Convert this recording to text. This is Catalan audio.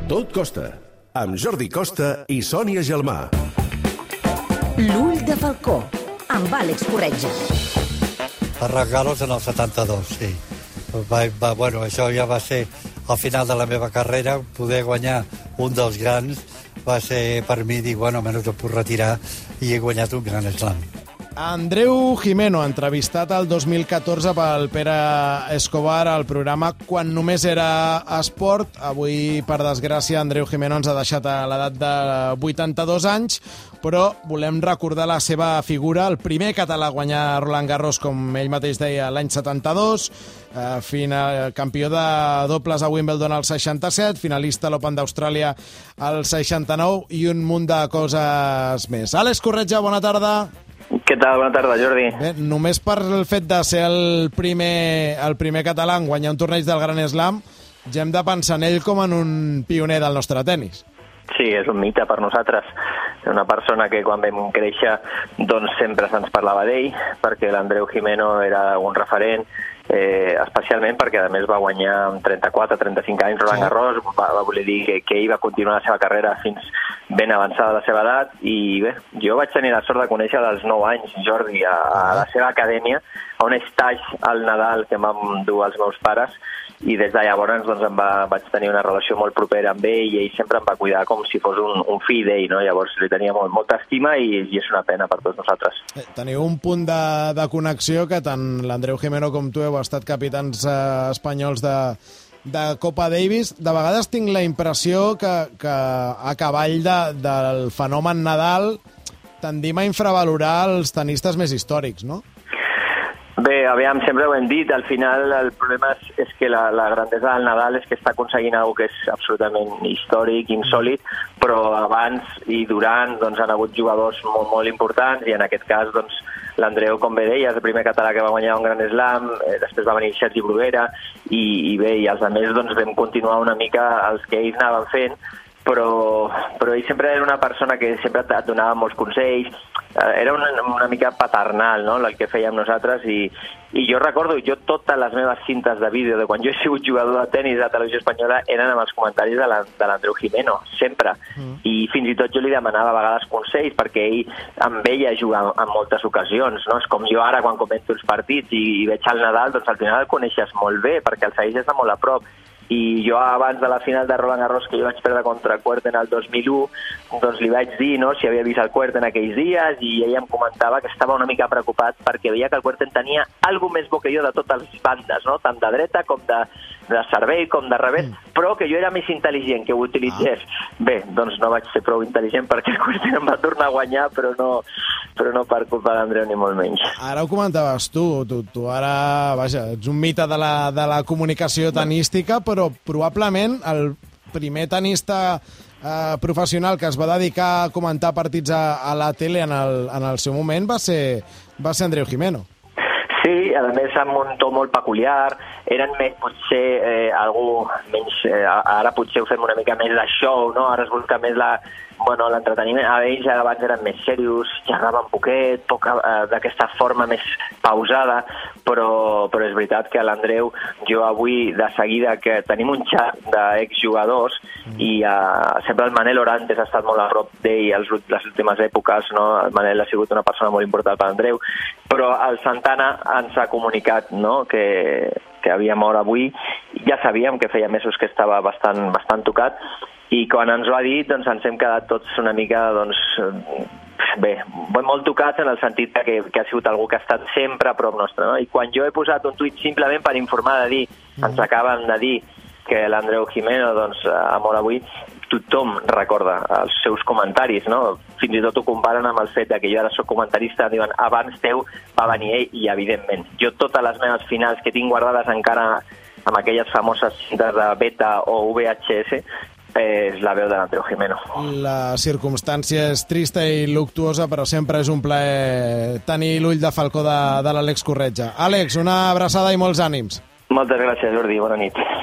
Tot costa, amb Jordi Costa i Sònia Gelmà. L'ull de falcó, amb Àlex Corretja. Arrancar-los en el 72, sí. Bueno, això ja va ser al final de la meva carrera, poder guanyar un dels grans va ser per mi dir, bueno, almenys em puc retirar i he guanyat un gran slam. Andreu Gimeno, entrevistat el 2014 pel Pere Escobar al programa Quan només era esport. Avui, per desgràcia, Andreu Gimeno ens ha deixat a l'edat de 82 anys, però volem recordar la seva figura, el primer català a guanyar Roland Garros, com ell mateix deia, l'any 72, campió de dobles a Wimbledon al 67, finalista a l'Open d'Austràlia al 69 i un munt de coses més. Àlex Corretja, bona tarda. Què tal? Bona tarda, Jordi. Bé, només per el fet de ser el primer català en guanyar un torneig del Gran Slam, ja hem de pensar en ell com en un pioner del nostre tennis. Sí, és un mite per nosaltres. Una persona que quan vam créixer doncs sempre se'ns parlava d'ell, perquè l'Andreu Gimeno era un referent, especialment perquè a més va guanyar amb 34-35 anys Roland Garros, va voler dir que ell va continuar la seva carrera fins ben avançada la seva edat, i bé, jo vaig tenir la sort de conèixer als 9 anys Jordi a la seva acadèmia, a un stage al Nadal que em van dur els meus pares, i des de llavors doncs, vaig tenir una relació molt propera amb ell i ell sempre em va cuidar com si fos un fill d'ell, no? Llavors li tenia molta estima i és una pena per tots nosaltres. Teniu un punt de connexió que tant l'Andreu Gimeno com tu heu estat capitans espanyols de Copa Davis. De vegades tinc la impressió que a cavall del fenomen Nadal tendim a infravalorar els tenistes més històrics, no? Bé, aviam, sempre ho hem dit, al final el problema és que la grandesa del Nadal és que està aconseguint alguna que és absolutament històric, insòlit, però abans i durant doncs, han hagut jugadors molt, molt importants, i en aquest cas doncs, l'Andreu, com bé deia, és el primer català que va guanyar un Gran Slam, després va venir Sergi Bruguera, i bé, i els altres doncs, vam continuar una mica els que ells anaven fent, però ell sempre era una persona que sempre et donava molts consells, era una mica paternal, no?, el que fèiem nosaltres, i jo recordo, totes les meves cintes de vídeo de quan jo he sigut jugador de tenis a Televisió Espanyola eren amb els comentaris de l'Andreu Gimeno, sempre, i fins i tot jo li demanava a vegades consells, perquè ell em veia jugar en moltes ocasions, no? És com jo ara quan comento els partits i veig el Nadal, doncs al final el coneixes molt bé, perquè el segueixes de molt a prop. I jo abans de la final de Roland Garros que jo vaig perdre contra Kuerten el 2001, doncs li vaig dir, no?, si havia vist el Kuerten aquells dies, i ell em comentava que estava una mica preocupat perquè veia que el Kuerten tenia alguna més bo que jo de totes les bandes, no?, tant de dreta com de servei com de revés, però que jo era més intel·ligent, que ho utilitzés. Bé, doncs no vaig ser prou intel·ligent perquè el Kuerten em va tornar a guanyar, però no per culpa d'Andreu ni molt menys. Ara ho comentaves tu ara, vaja, ets un mite de la comunicació tenística, però probablement el primer tenista professional que es va dedicar a comentar partits a la tele en el seu moment va ser Andreu Gimeno. Sí, a més amb un to molt peculiar, eren més, potser, algú menys, ara potser ho fem una mica més de show, no? Ara es busca més l'entreteniment. A ells abans eren més serios, xerraven poquet, d'aquesta forma més pausada, però és veritat que l'Andreu, jo avui de seguida que tenim un xat d'exjugadors i sempre el Manel Orantes ha estat molt a prop d'ell les últimes èpoques, no? El Manel ha sigut una persona molt important per l'Andreu, però el Santana ens ha comunicat, no?, que havia mort avui. Ja sabíem que feia mesos que estava bastant tocat, i quan ens ho ha dit doncs ens hem quedat tots una mica molt tocats en el sentit que ha sigut algú que ha estat sempre a prop nostre, no? I quan jo he posat un tuit simplement per informar de dir, ens acaben de dir que l'Andreu Gimeno ha mort avui, tothom recorda els seus comentaris, no? Fins i tot ho comparen amb el fet que jo ara soc comentarista, diuen, abans teu va venir ell, i evidentment, jo totes les meves finals que tinc guardades encara amb aquelles famoses cintes de beta o VHS, és la veu de l'Andreu Gimeno. La circumstància és trista i luctuosa, però sempre és un plaer tenir l'ull de falcó de l'Àlex Corretja. Àlex, una abraçada i molts ànims. Moltes gràcies, Jordi. Bona nit.